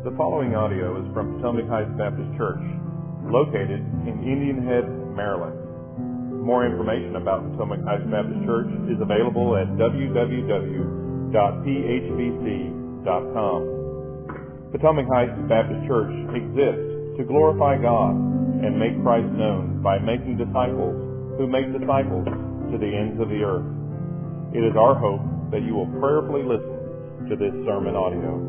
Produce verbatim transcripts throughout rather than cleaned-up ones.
The following audio is from Potomac Heights Baptist Church, located in Indian Head, Maryland. More information about Potomac Heights Baptist Church is available at w w w dot p h b c dot com. Potomac Heights Baptist Church exists to glorify God and make Christ known by making disciples who make disciples to the ends of the earth. It is our hope that you will prayerfully listen to this sermon audio.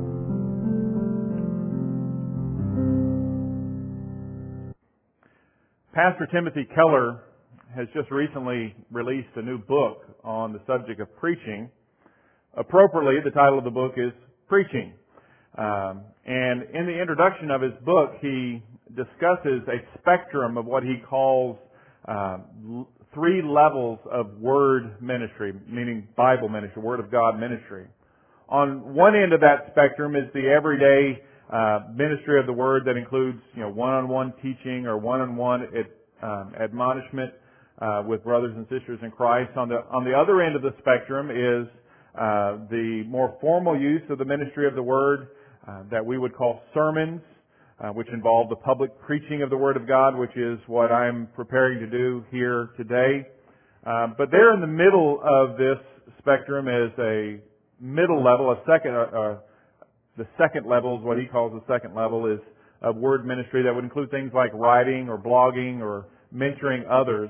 Pastor Timothy Keller has just recently released a new book on the subject of preaching. Appropriately, the title of the book is Preaching. Um, and in the introduction of his book, he discusses a spectrum of what he calls uh, l- three levels of word ministry, meaning Bible ministry, Word of God ministry. On one end of that spectrum is the everyday uh, ministry of the Word that includes, you know, one-on-one teaching or one-on-one ad, um, admonishment uh, with brothers and sisters in Christ. On the on the other end of the spectrum is uh, the more formal use of the ministry of the Word uh, that we would call sermons, uh, which involve the public preaching of the Word of God, which is what I'm preparing to do here today. Uh, but there in the middle of this spectrum is a middle level, a second. Uh, uh, The second level is what he calls the second level is of word ministry that would include things like writing or blogging or mentoring others.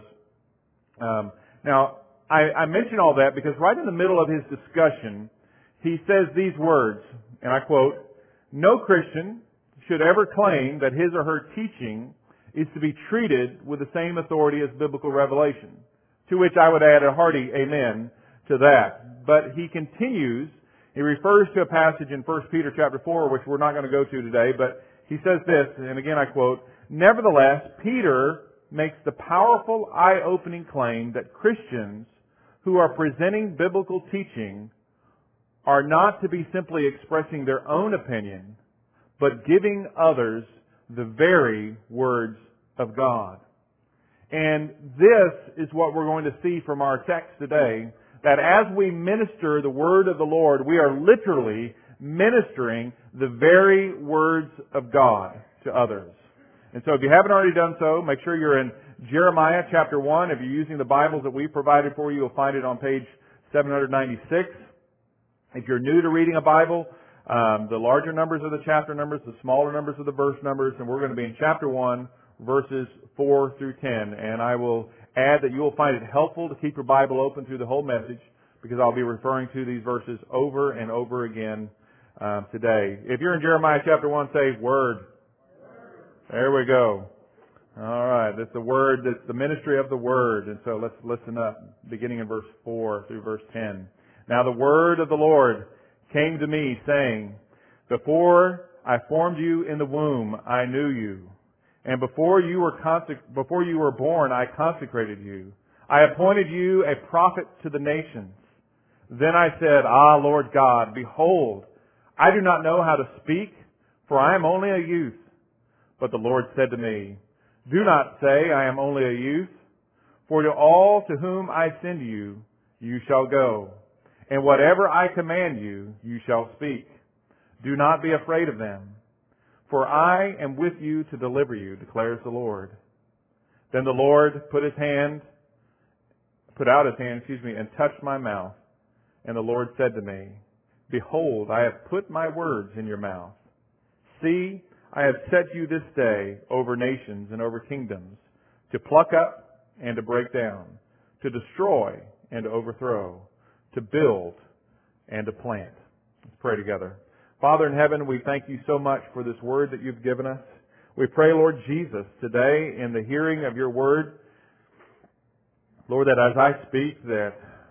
Um, now, I, I mention all that because right in the middle of his discussion, he says these words, and I quote, "No Christian should ever claim that his or her teaching is to be treated with the same authority as biblical revelation," to which I would add a hearty amen to that. But he continues. He refers to a passage in First Peter chapter four, which we're not going to go to today, but he says this, and again I quote, "Nevertheless, Peter makes the powerful, eye-opening claim that Christians who are presenting biblical teaching are not to be simply expressing their own opinion, but giving others the very words of God." And this is what we're going to see from our text today, that as we minister the word of the Lord, we are literally ministering the very words of God to others. And so if you haven't already done so, make sure you're in Jeremiah chapter one. If you're using the Bibles that we provided for you, you'll find it on page seven ninety-six. If you're new to reading a Bible, um, the larger numbers are the chapter numbers, the smaller numbers are the verse numbers, and we're going to be in chapter one, verses four through ten. And I will add that you will find it helpful to keep your Bible open through the whole message, because I'll be referring to these verses over and over again um, today. If you're in Jeremiah chapter one, say Word. There we go. All right, that's the Word, that's the ministry of the Word. And so let's listen up, beginning in verse four through verse ten. "Now the word of the Lord came to me, saying, Before I formed you in the womb, I knew you. And before you were consec- before you were born, I consecrated you. I appointed you a prophet to the nations. Then I said, Ah, Lord God, behold, I do not know how to speak, for I am only a youth. But the Lord said to me, Do not say, I am only a youth, for to all to whom I send you, you shall go. And whatever I command you, you shall speak. Do not be afraid of them. For I am with you to deliver you, declares the Lord. Then the Lord put his hand, put out his hand, excuse me, and touched my mouth. And the Lord said to me, Behold, I have put my words in your mouth. See, I have set you this day over nations and over kingdoms, to pluck up and to break down, to destroy and to overthrow, to build and to plant." Let's pray together. Father in heaven, we thank you so much for this word that you've given us. We pray, Lord Jesus, today in the hearing of your word, Lord, that as I speak, that,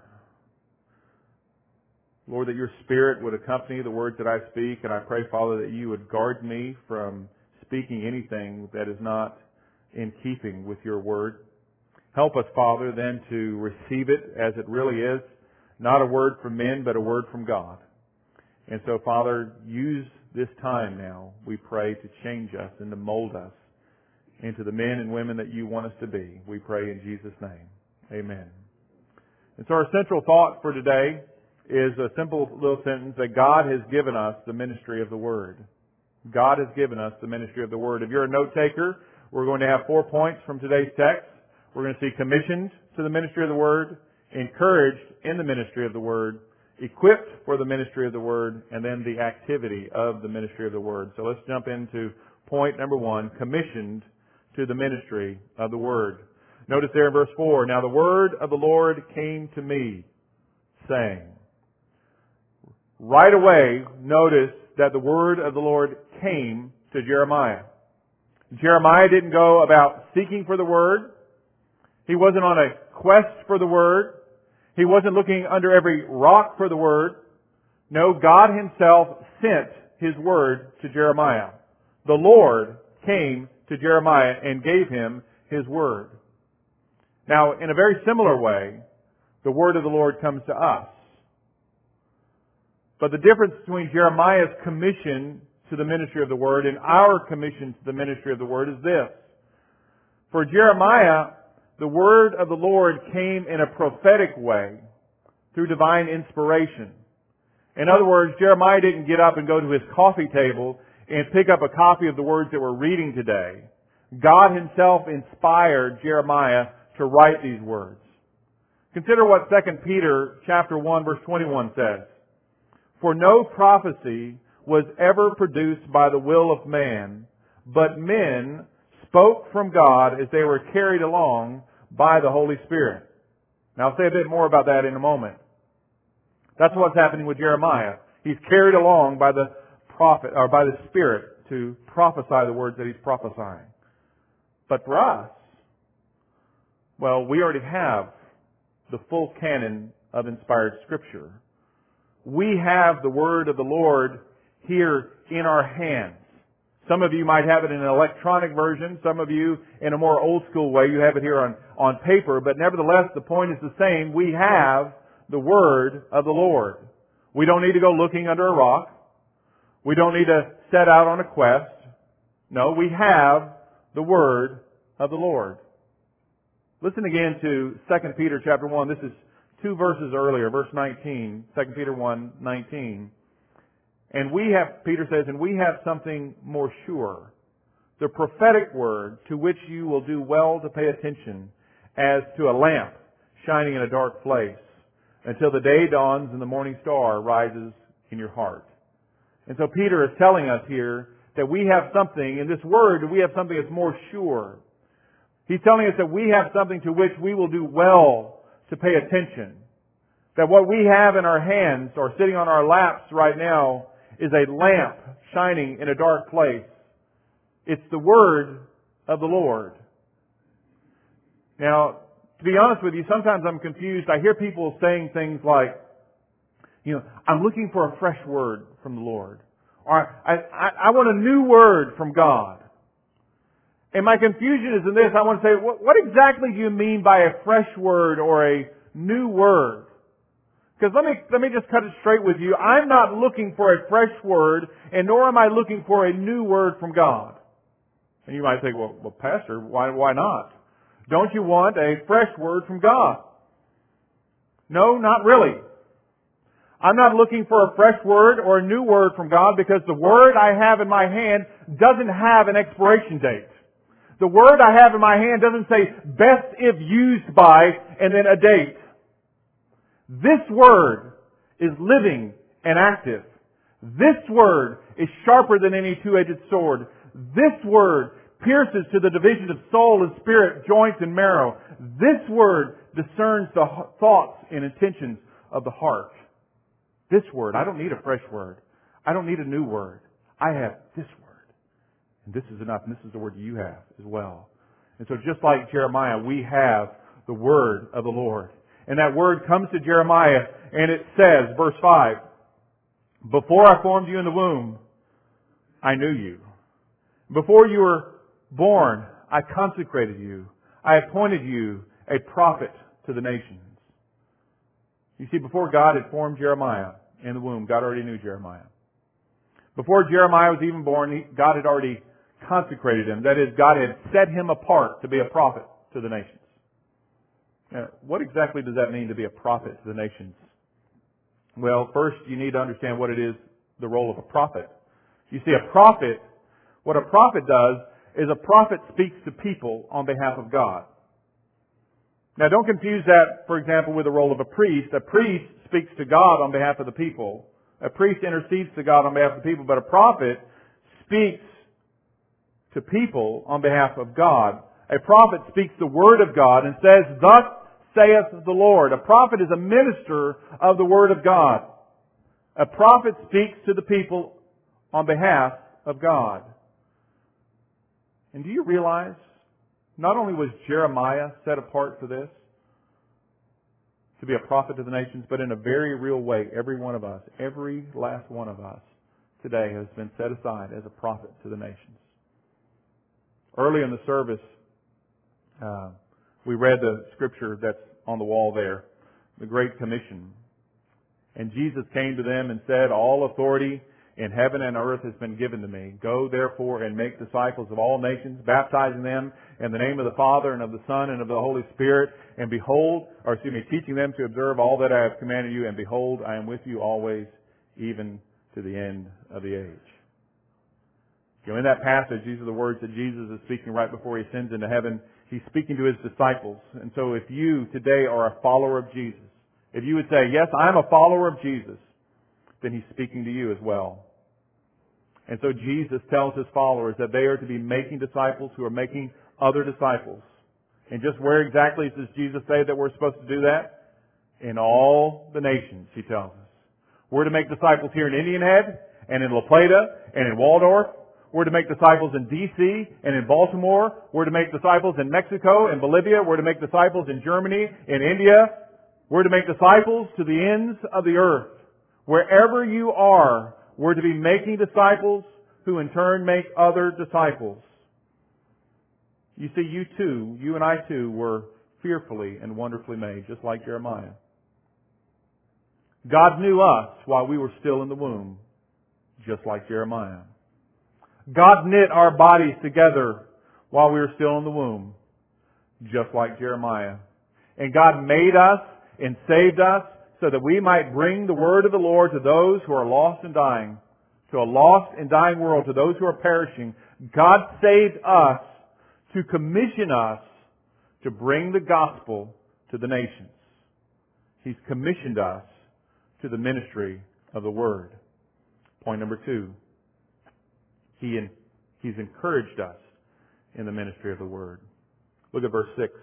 Lord, that your Spirit would accompany the words that I speak. And I pray, Father, that you would guard me from speaking anything that is not in keeping with your word. Help us, Father, then to receive it as it really is, not a word from men, but a word from God. And so, Father, use this time now, we pray, to change us and to mold us into the men and women that you want us to be. We pray in Jesus' name. Amen. And so our central thought for today is a simple little sentence that God has given us the ministry of the Word. God has given us the ministry of the Word. If you're a note taker, we're going to have four points from today's text. We're going to see commissioned to the ministry of the Word, encouraged in the ministry of the Word, equipped for the ministry of the Word, and then the activity of the ministry of the Word. So let's jump into point number one, commissioned to the ministry of the Word. Notice there in verse four, now the word of the Lord came to me, saying. Right away, notice that the word of the Lord came to Jeremiah. Jeremiah didn't go about seeking for the Word. He wasn't on a quest for the Word. He wasn't looking under every rock for the Word. No, God Himself sent His Word to Jeremiah. The Lord came to Jeremiah and gave him His Word. Now, in a very similar way, the Word of the Lord comes to us. But the difference between Jeremiah's commission to the ministry of the Word and our commission to the ministry of the Word is this. For Jeremiah, the Word of the Lord came in a prophetic way through divine inspiration. In other words, Jeremiah didn't get up and go to his coffee table and pick up a copy of the words that we're reading today. God Himself inspired Jeremiah to write these words. Consider what Second Peter chapter one verse twenty-one says. For no prophecy was ever produced by the will of man, but men spoke from God as they were carried along by the Holy Spirit. Now I'll say a bit more about that in a moment. That's what's happening with Jeremiah. He's carried along by the prophet, or by the Spirit to prophesy the words that he's prophesying. But for us, well, we already have the full canon of inspired Scripture. We have the Word of the Lord here in our hands. Some of you might have it in an electronic version. Some of you, in a more old school way, you have it here on, on paper. But nevertheless, the point is the same. We have the Word of the Lord. We don't need to go looking under a rock. We don't need to set out on a quest. No, we have the Word of the Lord. Listen again to Second Peter chapter one. This is two verses earlier, verse nineteen, Second Peter one, nineteen. And we have, Peter says, and we have something more sure, the prophetic word to which you will do well to pay attention as to a lamp shining in a dark place until the day dawns and the morning star rises in your heart. And so Peter is telling us here that we have something, in this word, we have something that's more sure. He's telling us that we have something to which we will do well to pay attention. That what we have in our hands or sitting on our laps right now is a lamp shining in a dark place. It's the Word of the Lord. Now, to be honest with you, sometimes I'm confused. I hear people saying things like, you know, I'm looking for a fresh word from the Lord. Or I, I, I want a new word from God. And my confusion is in this. I want to say, what, what exactly do you mean by a fresh word or a new word? Because let me, let me just cut it straight with you. I'm not looking for a fresh word, and nor am I looking for a new word from God. And you might think, well, well, Pastor, why, why not? Don't you want a fresh word from God? No, not really. I'm not looking for a fresh word or a new word from God because the word I have in my hand doesn't have an expiration date. The word I have in my hand doesn't say best if used by and then a date. This word is living and active. This word is sharper than any two-edged sword. This word pierces to the division of soul and spirit, joints and marrow. This word discerns the thoughts and intentions of the heart. This word, I don't need a fresh word. I don't need a new word. I have this word. And this is enough. And this is the word you have as well. And so just like Jeremiah, we have the word of the Lord. And that word comes to Jeremiah and it says, verse five, before I formed you in the womb, I knew you. Before you were born, I consecrated you. I appointed you a prophet to the nations. You see, before God had formed Jeremiah in the womb, God already knew Jeremiah. Before Jeremiah was even born, God had already consecrated him. That is, God had set him apart to be a prophet to the nations. Now, what exactly does that mean to be a prophet to the nations? Well, first you need to understand what it is, the role of a prophet. You see, a prophet, what a prophet does is a prophet speaks to people on behalf of God. Now don't confuse that, for example, with the role of a priest. A priest speaks to God on behalf of the people. A priest intercedes to God on behalf of the people, but a prophet speaks to people on behalf of God. A prophet speaks the Word of God and says, "Thus saith the Lord." A prophet is a minister of the Word of God. A prophet speaks to the people on behalf of God. And do you realize, not only was Jeremiah set apart for this, to be a prophet to the nations, but in a very real way, every one of us, every last one of us today has been set aside as a prophet to the nations. Early in the service, uh, we read the scripture that's on the wall there, the Great Commission. And Jesus came to them and said, "All authority in heaven and earth has been given to me. Go therefore and make disciples of all nations, baptizing them in the name of the Father and of the Son and of the Holy Spirit. And behold," or excuse me, "teaching them to observe all that I have commanded you. And behold, I am with you always, even to the end of the age." You know, in that passage, these are the words that Jesus is speaking right before He ascends into heaven. He's speaking to His disciples. And so if you today are a follower of Jesus, if you would say, "Yes, I'm a follower of Jesus," then He's speaking to you as well. And so Jesus tells His followers that they are to be making disciples who are making other disciples. And just where exactly does Jesus say that we're supposed to do that? In all the nations, He tells us. We're to make disciples here in Indian Head, and in La Plata, and in Waldorf. We're to make disciples in D C and in Baltimore. We're to make disciples in Mexico and Bolivia. We're to make disciples in Germany, in India. We're to make disciples to the ends of the earth. Wherever you are, we're to be making disciples who in turn make other disciples. You see, you too, you and I too, were fearfully and wonderfully made, just like Jeremiah. God knew us while we were still in the womb, just like Jeremiah. God knit our bodies together while we were still in the womb, just like Jeremiah. And God made us and saved us so that we might bring the word of the Lord to those who are lost and dying, to a lost and dying world, to those who are perishing. God saved us to commission us to bring the gospel to the nations. He's commissioned us to the ministry of the Word. Point number two. He in, he's encouraged us in the ministry of the Word. Look at verse six.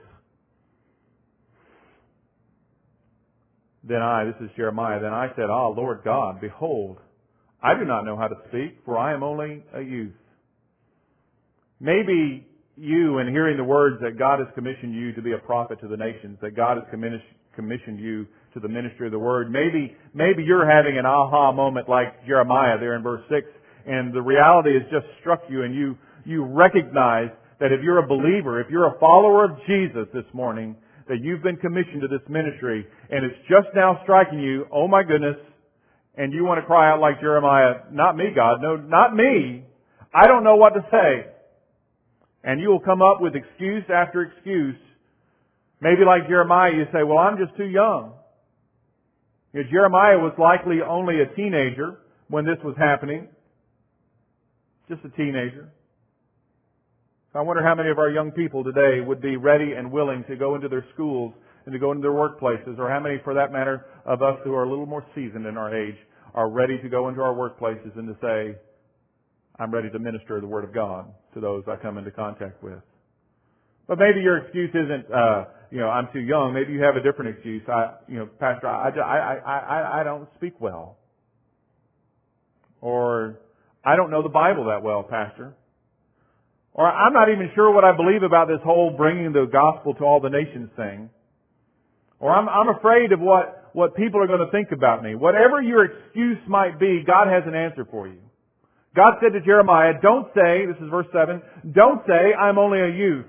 Then I, this is Jeremiah, then I said, "Ah, Lord God, behold, I do not know how to speak, for I am only a youth." Maybe you, in hearing the words that God has commissioned you to be a prophet to the nations, that God has commissioned you to the ministry of the Word, maybe, maybe you're having an aha moment like Jeremiah there in verse six, and the reality has just struck you, and you, you recognize that if you're a believer, if you're a follower of Jesus this morning, that you've been commissioned to this ministry, and it's just now striking you, oh my goodness, and you want to cry out like Jeremiah, "Not me, God, no, not me. I don't know what to say." And you will come up with excuse after excuse. Maybe like Jeremiah, you say, "Well, I'm just too young." You know, Jeremiah was likely only a teenager when this was happening. Just a teenager. I wonder how many of our young people today would be ready and willing to go into their schools and to go into their workplaces, or how many, for that matter, of us who are a little more seasoned in our age are ready to go into our workplaces and to say, "I'm ready to minister the Word of God to those I come into contact with." But maybe your excuse isn't, uh, you know, "I'm too young." Maybe you have a different excuse. I, you know, "Pastor, I, I, I, I, I don't speak well." Or, "I don't know the Bible that well, Pastor." Or, "I'm not even sure what I believe about this whole bringing the gospel to all the nations thing." Or, I'm, I'm afraid of what, what people are going to think about me." Whatever your excuse might be, God has an answer for you. God said to Jeremiah, "Don't say," this is verse seven, "don't say, 'I'm only a youth.'"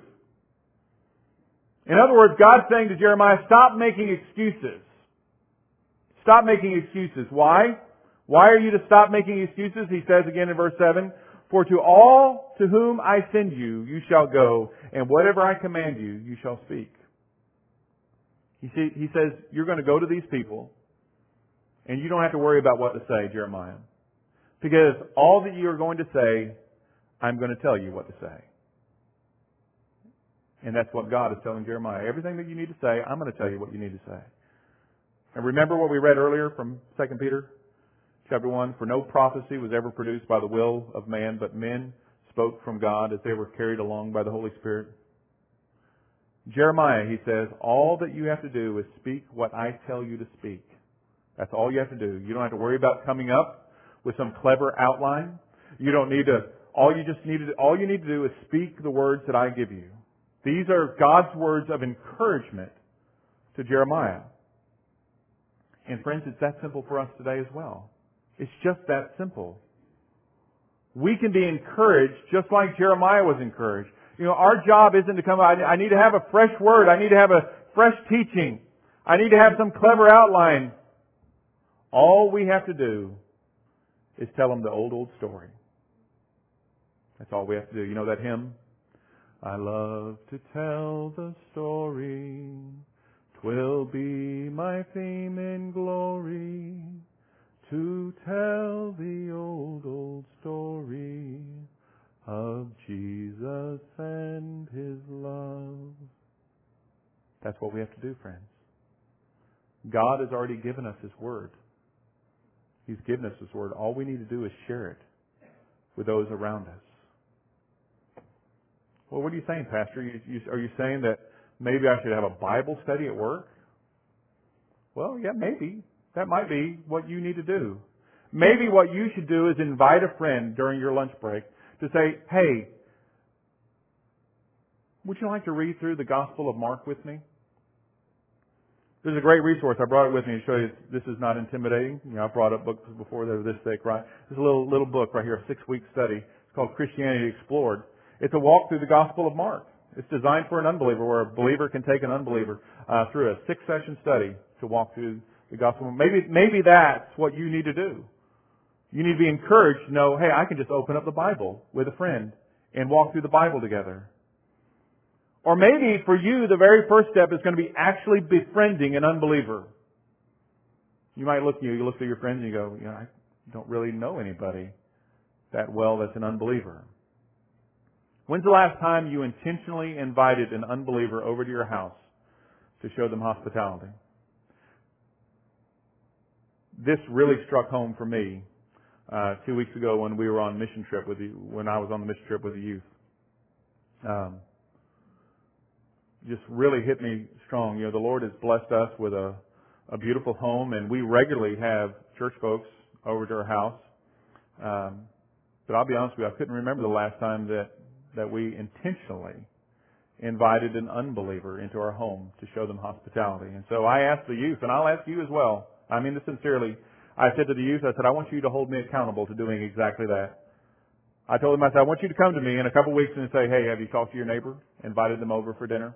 In other words, God's saying to Jeremiah, stop making excuses. Stop making excuses. Why? Why are you to stop making excuses? He says again in verse seven, "For to all to whom I send you, you shall go, and whatever I command you, you shall speak." He, see, he says, you're going to go to these people, and you don't have to worry about what to say, Jeremiah. Because all that you are going to say, I'm going to tell you what to say. And that's what God is telling Jeremiah. Everything that you need to say, I'm going to tell you what you need to say. And remember what we read earlier from Second Peter chapter one? For no prophecy was ever produced by the will of man, but men spoke from God as they were carried along by the Holy Spirit. Jeremiah, he says, all that you have to do is speak what I tell you to speak. That's all you have to do. You don't have to worry about coming up with some clever outline. You don't need to, all you just need to, all you need to do is speak the words that I give you. These are God's words of encouragement to Jeremiah. And friends, it's that simple for us today as well. It's just that simple. We can be encouraged just like Jeremiah was encouraged. You know, our job isn't to come, I, I need to have a fresh word. I need to have a fresh teaching. I need to have some clever outline. All we have to do is tell them the old, old story. That's all we have to do. You know that hymn? I love to tell the story. 'Twill be my fame and glory to tell the old, old story of Jesus and His love. That's what we have to do, friends. God has already given us His Word. He's given us His Word. All we need to do is share it with those around us. Well, what are you saying, Pastor? You, you, are you saying that maybe I should have a Bible study at work? Well, yeah, maybe. That might be what you need to do. Maybe what you should do is invite a friend during your lunch break to say, hey, would you like to read through the Gospel of Mark with me? There's a great resource. I brought it with me to show you this is not intimidating. You know, I've brought up books before that are this thick, right? There's a little little book right here, a six-week study. It's called Christianity Explored. It's a walk through the Gospel of Mark. It's designed for an unbeliever, where a believer can take an unbeliever uh, through a six-session study to walk through the Gospel. Maybe maybe that's what you need to do. You need to be encouraged to know, hey, I can just open up the Bible with a friend and walk through the Bible together. Or maybe for you, the very first step is going to be actually befriending an unbeliever. You might look, you, you look at your friends and you go, you know, I don't really know anybody that well that's an unbeliever. When's the last time you intentionally invited an unbeliever over to your house to show them hospitality? This really struck home for me uh, two weeks ago when we were on mission trip with you, when I was on the mission trip with the youth. Um, just really hit me strong. You know, the Lord has blessed us with a, a beautiful home, and we regularly have church folks over to our house. Um, but I'll be honest with you, I couldn't remember the last time that, that we intentionally invited an unbeliever into our home to show them hospitality. And so I asked the youth, and I'll ask you as well. I mean this sincerely. I said to the youth, I said, I want you to hold me accountable to doing exactly that. I told them, I said, I want you to come to me in a couple of weeks and say, hey, have you talked to your neighbor? Invited them over for dinner?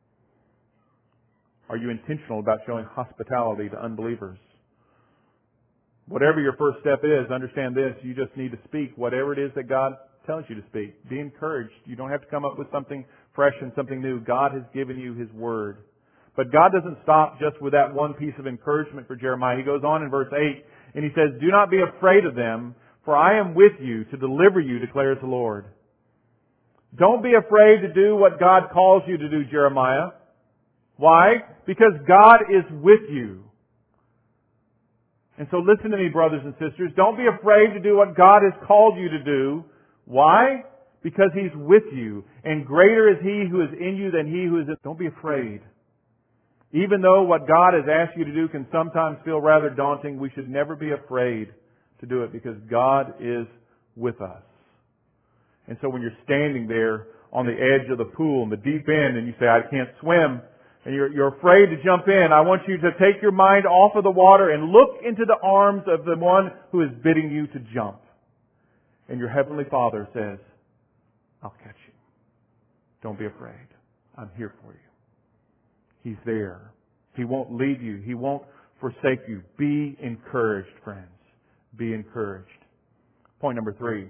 Are you intentional about showing hospitality to unbelievers? Whatever your first step is, understand this, you just need to speak whatever it is that God tells you to speak. Be encouraged. You don't have to come up with something fresh and something new. God has given you His Word. But God doesn't stop just with that one piece of encouragement for Jeremiah. He goes on in verse eight and He says, do not be afraid of them, for I am with you to deliver you, declares the Lord. Don't be afraid to do what God calls you to do, Jeremiah. Why? Because God is with you. And so listen to me, brothers and sisters. Don't be afraid to do what God has called you to do. Why? Because He's with you. And greater is He who is in you than he who is in... Don't be afraid. Even though what God has asked you to do can sometimes feel rather daunting, we should never be afraid to do it because God is with us. And so when you're standing there on the edge of the pool in the deep end and you say, I can't swim, and you're, you're afraid to jump in, I want you to take your mind off of the water and look into the arms of the one who is bidding you to jump. And your Heavenly Father says, I'll catch you. Don't be afraid. I'm here for you. He's there. He won't leave you. He won't forsake you. Be encouraged, friends. Be encouraged. Point number three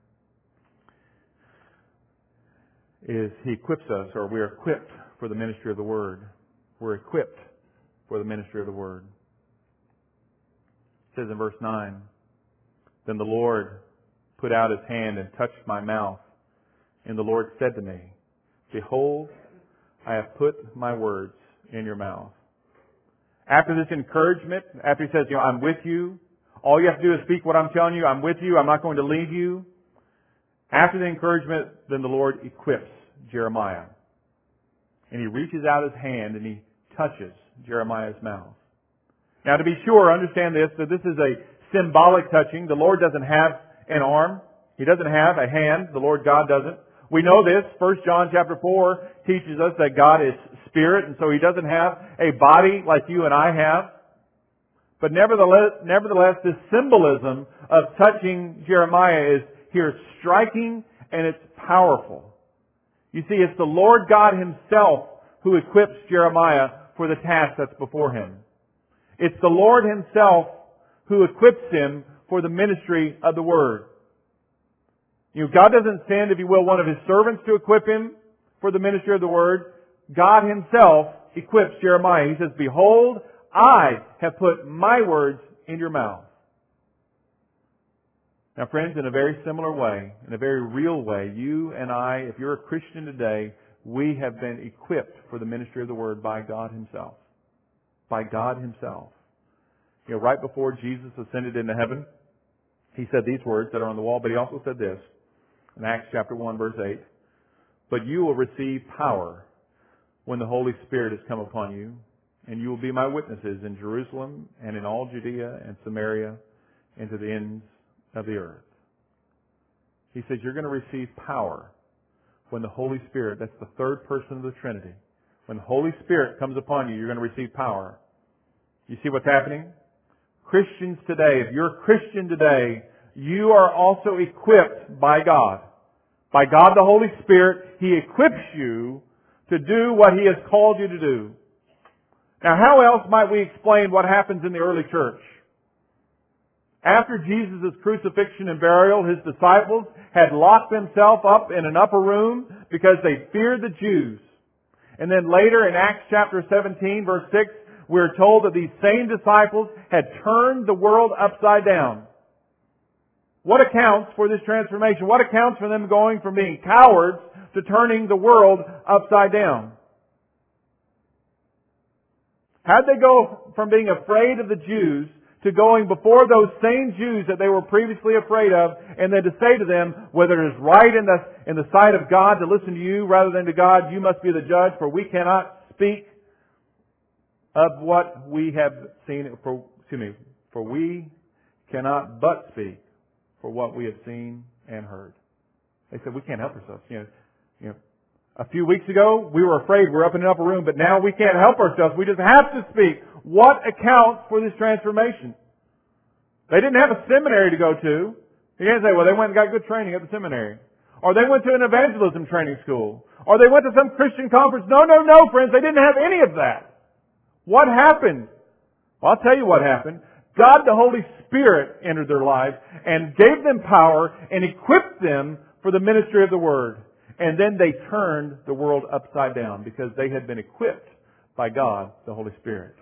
is He equips us, or we are equipped for the ministry of the Word. We're equipped for the ministry of the Word. It says in verse nine, Then the Lord put out His hand and touched my mouth. And the Lord said to me, Behold, I have put my words in your mouth. After this encouragement, after He says, you know, I'm with you. All you have to do is speak what I'm telling you. I'm with you. I'm not going to leave you. After the encouragement, then the Lord equips Jeremiah. And He reaches out His hand and He touches Jeremiah's mouth. Now to be sure, understand this, that this is a symbolic touching. The Lord doesn't have an arm. He doesn't have a hand. The Lord God doesn't. We know this. First John chapter four teaches us that God is spirit, and so He doesn't have a body like you and I have. But nevertheless, nevertheless, this symbolism of touching Jeremiah is here striking and it's powerful. You see, it's the Lord God Himself who equips Jeremiah for the task that's before him. It's the Lord Himself who equips him for the ministry of the Word. You know, God doesn't send, if you will, one of His servants to equip him for the ministry of the Word. God Himself equips Jeremiah. He says, Behold, I have put my words in your mouth. Now friends, in a very similar way, in a very real way, you and I, if you're a Christian today, we have been equipped for the ministry of the Word by God Himself. By God Himself. You know, right before Jesus ascended into heaven, He said these words that are on the wall, but He also said this in Acts chapter one, verse eight. But you will receive power when the Holy Spirit has come upon you, and you will be my witnesses in Jerusalem and in all Judea and Samaria and to the ends of the earth. He says you're going to receive power when the Holy Spirit, that's the third person of the Trinity, when the Holy Spirit comes upon you, you're going to receive power. You see what's happening? Christians today, if you're a Christian today, you are also equipped by God. By God the Holy Spirit, He equips you to do what He has called you to do. Now how else might we explain what happens in the early church? After Jesus' crucifixion and burial, His disciples had locked themselves up in an upper room because they feared the Jews. And then later in Acts chapter seventeen, verse six, we're told that these same disciples had turned the world upside down. What accounts for this transformation? What accounts for them going from being cowards to turning the world upside down? How'd they go from being afraid of the Jews to going before those same Jews that they were previously afraid of, and then to say to them, whether it is right in the, in the sight of God to listen to you rather than to God, you must be the judge, for we cannot speak of what we have seen, for, excuse me, for we cannot but speak for what we have seen and heard. They said, we can't help ourselves. You know, you know, a few weeks ago, we were afraid we were up in an upper room, but now we can't help ourselves. We just have to speak. What accounts for this transformation? They didn't have a seminary to go to. You can't say, well, they went and got good training at the seminary. Or they went to an evangelism training school. Or they went to some Christian conference. No, no, no, friends. They didn't have any of that. What happened? Well, I'll tell you what happened. God, the Holy Spirit, entered their lives and gave them power and equipped them for the ministry of the Word. And then they turned the world upside down because they had been equipped by God, the Holy Spirit.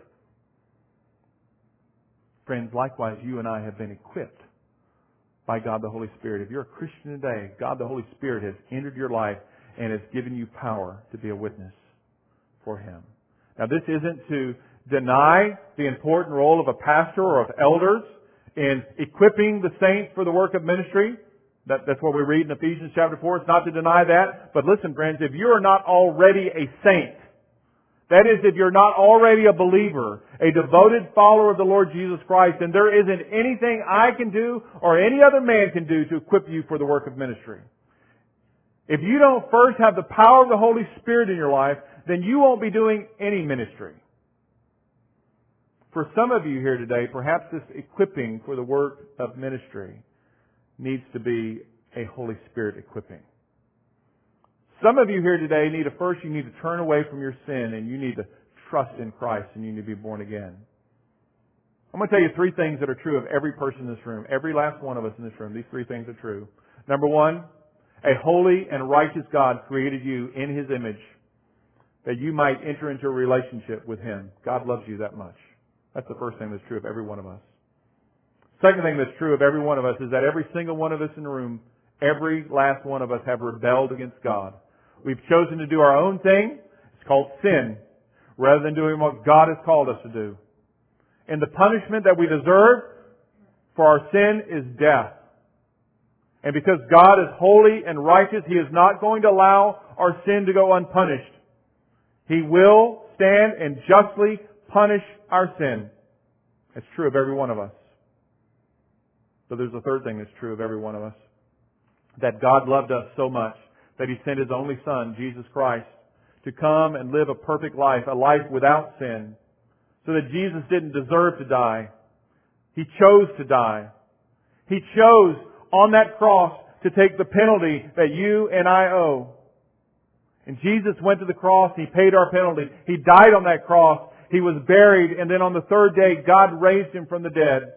Friends, likewise, you and I have been equipped by God, the Holy Spirit. If you're a Christian today, God, the Holy Spirit, has entered your life and has given you power to be a witness for Him. Now, this isn't to deny the important role of a pastor or of elders in equipping the saints for the work of ministry. That, that's what we read in Ephesians chapter four. It's not to deny that. But listen, friends, if you are not already a saint, that is, if you're not already a believer, a devoted follower of the Lord Jesus Christ, then there isn't anything I can do or any other man can do to equip you for the work of ministry. If you don't first have the power of the Holy Spirit in your life, then you won't be doing any ministry. For some of you here today, perhaps this equipping for the work of ministry needs to be a Holy Spirit equipping. Some of you here today need to first, you need to turn away from your sin and you need to trust in Christ and you need to be born again. I'm going to tell you three things that are true of every person in this room. Every last one of us in this room. These three things are true. Number one, a holy and righteous God created you in His image that you might enter into a relationship with Him. God loves you that much. That's the first thing that's true of every one of us. Second thing that's true of every one of us is that every single one of us in the room, every last one of us have rebelled against God. We've chosen to do our own thing. It's called sin, rather than doing what God has called us to do. And the punishment that we deserve for our sin is death. And because God is holy and righteous, He is not going to allow our sin to go unpunished. He will stand and justly punish our sin. It's true of every one of us. But there's a third thing that's true of every one of us. That God loved us so much that He sent His only Son, Jesus Christ, to come and live a perfect life, a life without sin, so that Jesus didn't deserve to die. He chose to die. He chose on that cross to take the penalty that you and I owe. And Jesus went to the cross. He paid our penalty. He died on that cross. He was buried. And then on the third day, God raised Him from the dead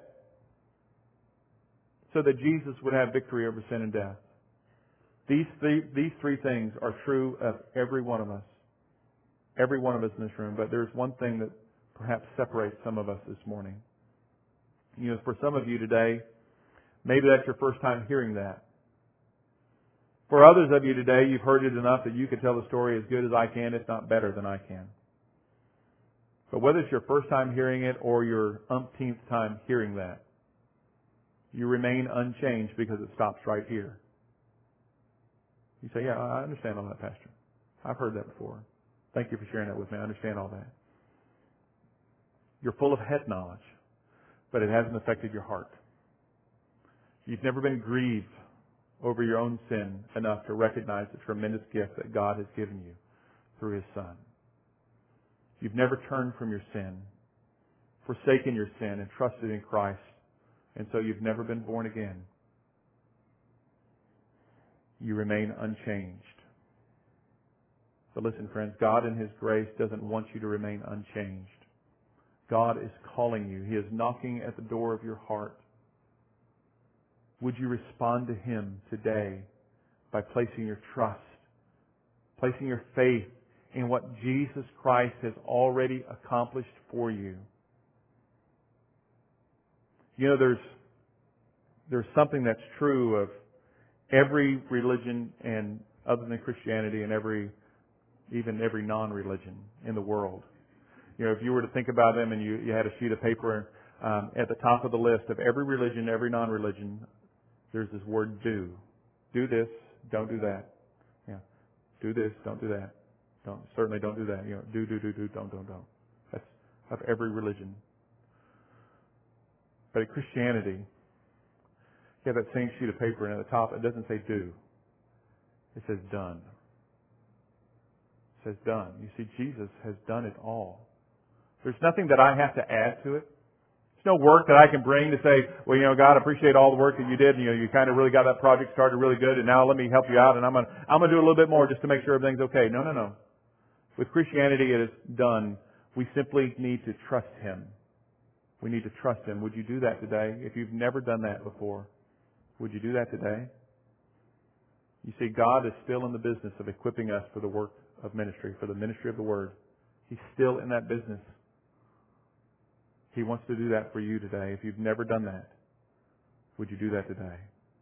so that Jesus would have victory over sin and death. These three, these three things are true of every one of us. Every one of us in this room. But there's one thing that perhaps separates some of us this morning. You know, for some of you today, maybe that's your first time hearing that. For others of you today, you've heard it enough that you could tell the story as good as I can, if not better than I can. But whether it's your first time hearing it or your umpteenth time hearing that, you remain unchanged because it stops right here. You say, yeah, I understand all that, Pastor. I've heard that before. Thank you for sharing that with me. I understand all that. You're full of head knowledge, but it hasn't affected your heart. You've never been grieved over your own sin enough to recognize the tremendous gift that God has given you through His Son. You've never turned from your sin, forsaken your sin, and trusted in Christ, and so you've never been born again. You remain unchanged. But listen, friends, God in His grace doesn't want you to remain unchanged. God is calling you. He is knocking at the door of your heart. Would you respond to Him today by placing your trust, placing your faith in what Jesus Christ has already accomplished for you? You know, there's there's something that's true of every religion and other than Christianity and every even every non-religion in the world. You know, if you were to think about them and you, you had a sheet of paper um, at the top of the list of every religion, every non-religion, there's this word do. Do this, don't do that. Yeah. Do this, don't do that. Don't certainly don't do that. You know, do, do, do, do, don't, don't, don't. That's of every religion. But in Christianity, you have that same sheet of paper and at the top it doesn't say do. It says done. It says done. You see, Jesus has done it all. There's nothing that I have to add to it. There's no work that I can bring to say, well, you know, God, I appreciate all the work that you did. You know, you kind of really got that project started really good, and now let me help you out, and I'm going to I'm going to do a little bit more just to make sure everything's okay. No, no, no. With Christianity, it is done. We simply need to trust Him. We need to trust Him. Would you do that today? If you've never done that before, would you do that today? You see, God is still in the business of equipping us for the work of ministry, for the ministry of the Word. He's still in that business. He wants to do that for you today. If you've never done that, would you do that today?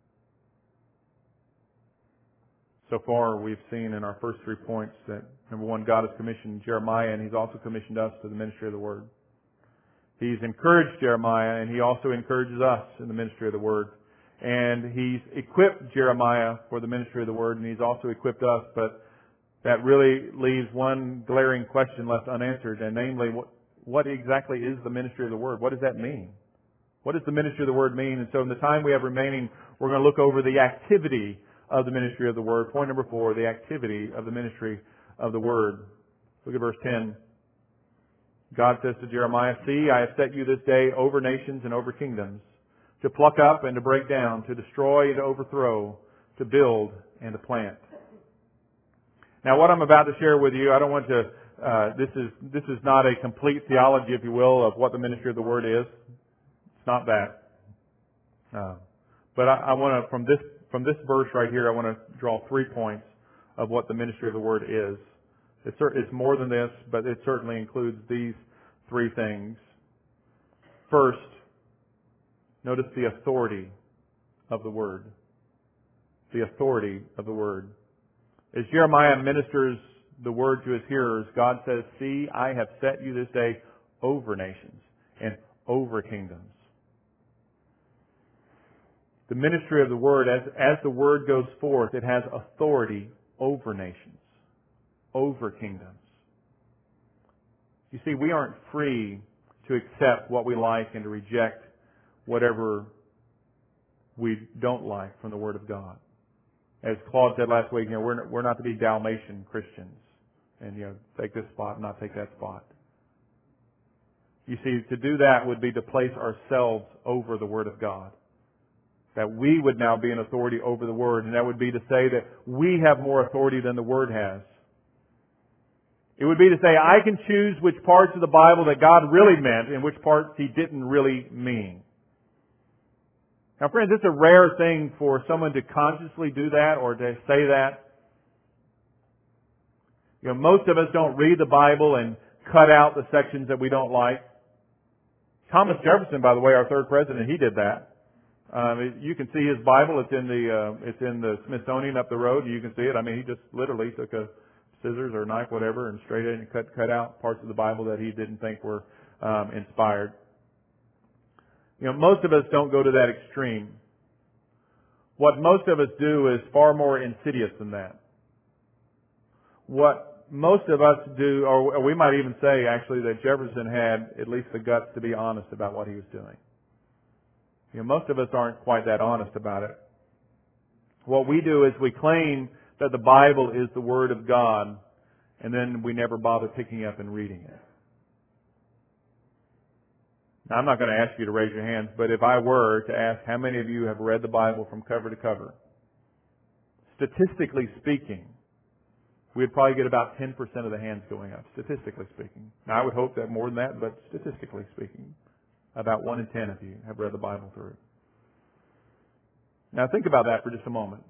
So far, we've seen in our first three points that, number one, God has commissioned Jeremiah, and He's also commissioned us to the ministry of the Word. He's encouraged Jeremiah, and He also encourages us in the ministry of the Word. And He's equipped Jeremiah for the ministry of the Word, and He's also equipped us. But that really leaves one glaring question left unanswered, and namely, what, what exactly is the ministry of the Word? What does that mean? What does the ministry of the Word mean? And so in the time we have remaining, we're going to look over the activity of the ministry of the Word. Point number four, the activity of the ministry of the Word. Look at verse ten. God says to Jeremiah, "See, I have set you this day over nations and over kingdoms, to pluck up and to break down, to destroy and to overthrow, to build and to plant." Now, what I'm about to share with you, I don't want to. Uh, this is this is not a complete theology, if you will, of what the ministry of the Word is. It's not that. Uh, but I, I want to, from this from this verse right here, I want to draw three points of what the ministry of the Word is. It's, it's more than this, but it certainly includes these three things. First, Notice the authority of the Word. The authority of the Word. As Jeremiah ministers the Word to his hearers, God says, "See, I have set you this day over nations and over kingdoms." The ministry of the Word, as, as the Word goes forth, it has authority over nations, over kingdoms. You see, we aren't free to accept what we like and to reject whatever we don't like from the Word of God. As Claude said last week, you know, we're not, we're not to be Dalmatian Christians and, you know, take this spot and not take that spot. You see, to do that would be to place ourselves over the Word of God. That we would now be an authority over the Word, and that would be to say that we have more authority than the Word has. It would be to say, I can choose which parts of the Bible that God really meant and which parts He didn't really mean. Now, friends, it's a rare thing for someone to consciously do that or to say that. You know, most of us don't read the Bible and cut out the sections that we don't like. Thomas Jefferson, by the way, our third president, he did that. Um, you can see his Bible. It's in the uh, it's in the Smithsonian up the road. You can see it. I mean, he just literally took a scissors or a knife, whatever, and straight in and cut cut out parts of the Bible that he didn't think were um, inspired. You know, most of us don't go to that extreme. What most of us do is far more insidious than that. What most of us do, or we might even say actually that Jefferson had at least the guts to be honest about what he was doing. You know, most of us aren't quite that honest about it. What we do is we claim that the Bible is the Word of God, and then we never bother picking up and reading it. Now, I'm not going to ask you to raise your hands, but if I were to ask how many of you have read the Bible from cover to cover, statistically speaking, we'd probably get about ten percent of the hands going up, statistically speaking. Now, I would hope that more than that, but statistically speaking, about one in ten of you have read the Bible through. Now, think about that for just a moment.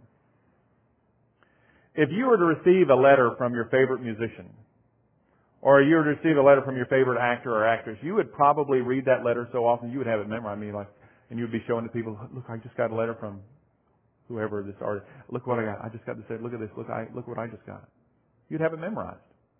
If you were to receive a letter from your favorite musician, or you were to receive a letter from your favorite actor or actress, you would probably read that letter so often you would have it memorized. I mean, like, and you would be showing to people, look, I just got a letter from whoever this artist. Look what I got. I just got this. Look at this. Look, I, look what I just got. You'd have it memorized.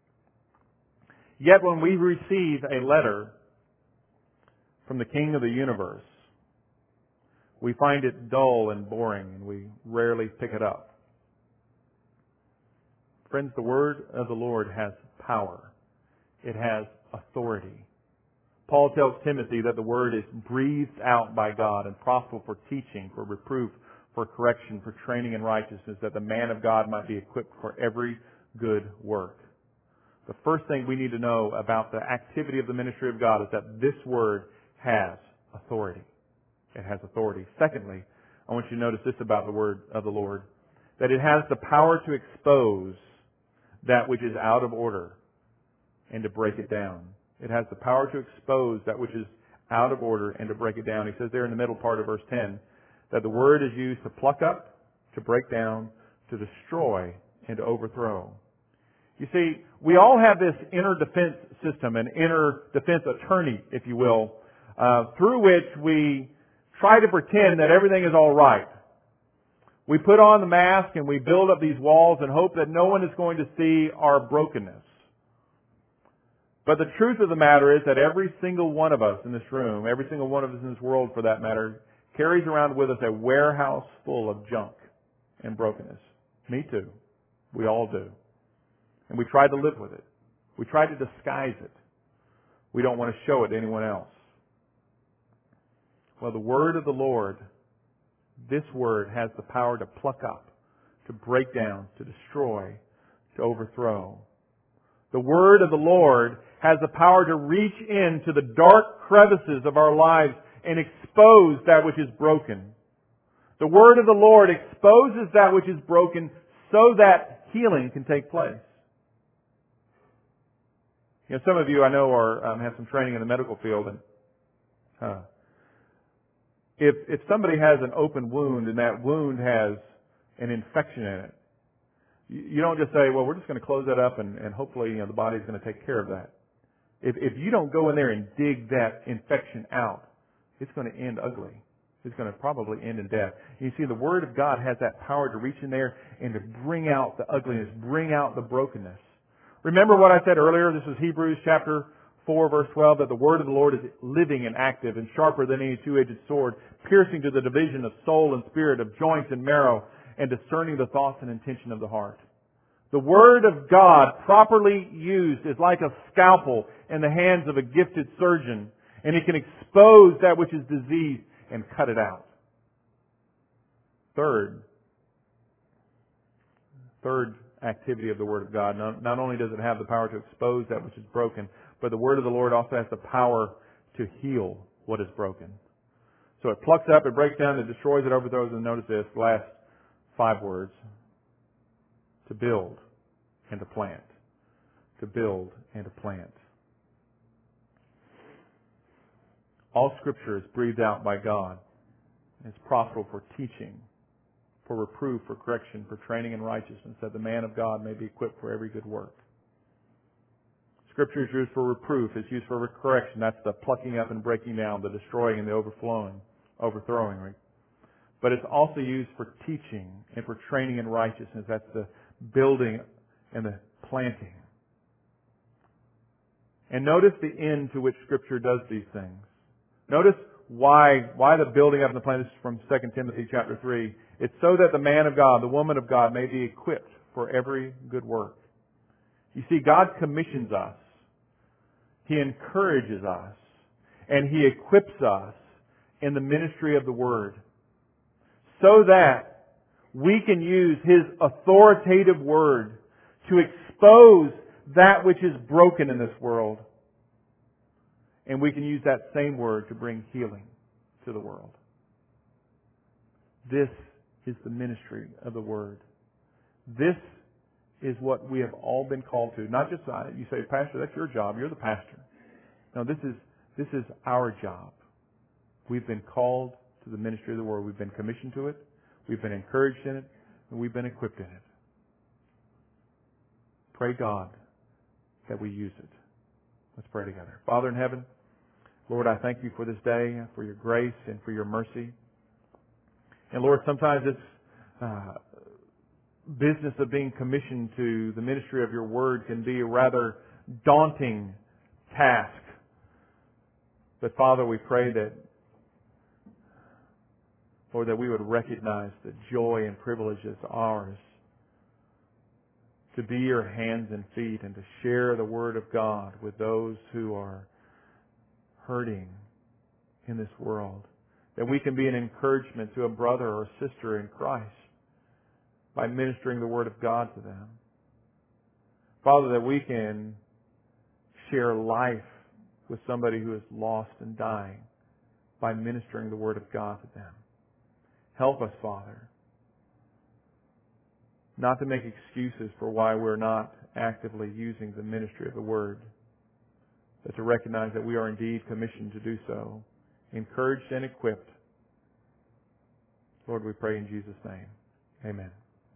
Yet when we receive a letter from the King of the universe, we find it dull and boring, and we rarely pick it up. Friends, the Word of the Lord has power. It has authority. Paul tells Timothy that the Word is breathed out by God and profitable for teaching, for reproof, for correction, for training in righteousness, that the man of God might be equipped for every good work. The first thing we need to know about the activity of the ministry of God is that this Word has authority. It has authority. Secondly, I want you to notice this about the Word of the Lord, that it has the power to expose that which is out of order and to break it down. It has the power to expose that which is out of order and to break it down. He says there in the middle part of verse ten that the Word is used to pluck up, to break down, to destroy, and to overthrow. You see, we all have this inner defense system, an inner defense attorney, if you will, uh, through which we try to pretend that everything is all right. We put on the mask and we build up these walls and hope that no one is going to see our brokenness. But the truth of the matter is that every single one of us in this room, every single one of us in this world for that matter, carries around with us a warehouse full of junk and brokenness. Me too. We all do. And we try to live with it. We try to disguise it. We don't want to show it to anyone else. Well, the Word of the Lord, this Word has the power to pluck up, to break down, to destroy, to overthrow. The Word of the Lord has the power to reach into the dark crevices of our lives and expose that which is broken. The Word of the Lord exposes that which is broken so that healing can take place. You know, some of you I know are um, have some training in the medical field, and uh, if if somebody has an open wound and that wound has an infection in it, you, you don't just say, "Well, we're just going to close that up, and, and hopefully, you know, the body's going to take care of that." If if you don't go in there and dig that infection out, it's going to end ugly. is going to probably end in death. And you see, the Word of God has that power to reach in there and to bring out the ugliness, bring out the brokenness. Remember what I said earlier? This is Hebrews chapter four, verse twelve, that the Word of the Lord is living and active and sharper than any two-edged sword, piercing to the division of soul and spirit, of joints and marrow, and discerning the thoughts and intention of the heart. The Word of God, properly used, is like a scalpel in the hands of a gifted surgeon, and it can expose that which is diseased and cut it out. Third, third activity of the Word of God, not, not only does it have the power to expose that which is broken, but the Word of the Lord also has the power to heal what is broken. So it plucks up, it breaks down, it destroys, it overthrows, and notice this, last five words. To build and to plant. To build and to plant. All Scripture is breathed out by God. It's profitable for teaching, for reproof, for correction, for training in righteousness, that the man of God may be equipped for every good work. Scripture is used for reproof. It's used for correction. That's the plucking up and breaking down, the destroying and the overflowing, overthrowing. Right? But it's also used for teaching and for training in righteousness. That's the building and the planting. And notice the end to which Scripture does these things. Notice why why the building up and the planting. This is from Second Timothy chapter three. It's so that the man of God, the woman of God, may be equipped for every good work. You see, God commissions us. He encourages us. And He equips us in the ministry of the Word, so that we can use His authoritative Word to expose that which is broken in this world. And we can use that same Word to bring healing to the world. This is the ministry of the Word. This is what we have all been called to. Not just, uh, you say, Pastor, that's your job. You're the pastor. No, this is, this is our job. We've been called to the ministry of the Word. We've been commissioned to it. We've been encouraged in it. And we've been equipped in it. Pray God that we use it. Let's pray together. Father in heaven, Lord, I thank You for this day, for Your grace and for Your mercy. And Lord, sometimes this uh, business of being commissioned to the ministry of Your Word can be a rather daunting task. But Father, we pray that, Lord, that we would recognize the joy and privilege that's ours to be Your hands and feet and to share the Word of God with those who are hurting in this world. That we can be an encouragement to a brother or sister in Christ by ministering the Word of God to them. Father, that we can share life with somebody who is lost and dying by ministering the Word of God to them. Help us, Father, not to make excuses for why we're not actively using the ministry of the Word, but to recognize that we are indeed commissioned to do so, encouraged and equipped. Lord, we pray in Jesus' name. Amen.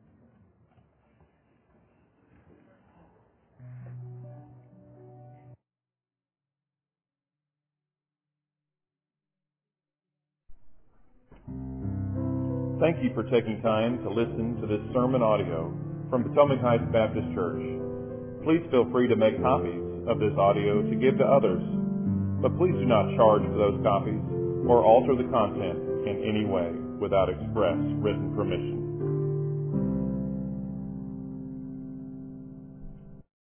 Thank you for taking time to listen to this sermon audio from Potomac Heights Baptist Church. Please feel free to make copies of this audio to give to others, but please do not charge for those copies or alter the content in any way without express written permission.